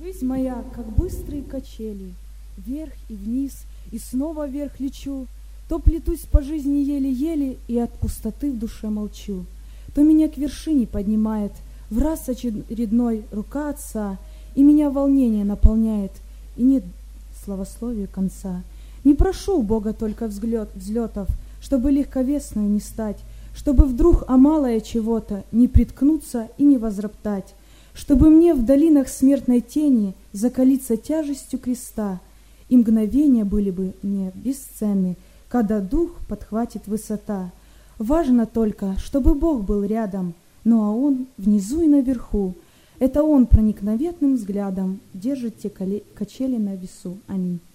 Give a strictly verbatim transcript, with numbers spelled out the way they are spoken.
Жизнь моя, как быстрые качели, вверх и вниз, и снова вверх лечу, то плетусь по жизни еле-еле и от пустоты в душе молчу, то меня к вершине поднимает в раз очередной рука Отца, и меня волнение наполняет, и нет славословию конца. Не прошу у Бога только взлет, взлетов, чтобы легковесную не стать, чтобы вдруг о малое чего-то не приткнуться и не возроптать, чтобы мне в долинах смертной тени закалиться тяжестью креста, и мгновения были бы мне бесценны, когда дух подхватит высота. Важно только, чтобы Бог был рядом, ну а Он внизу и наверху. Это Он проникновенным взглядом держит те качели на весу. Аминь.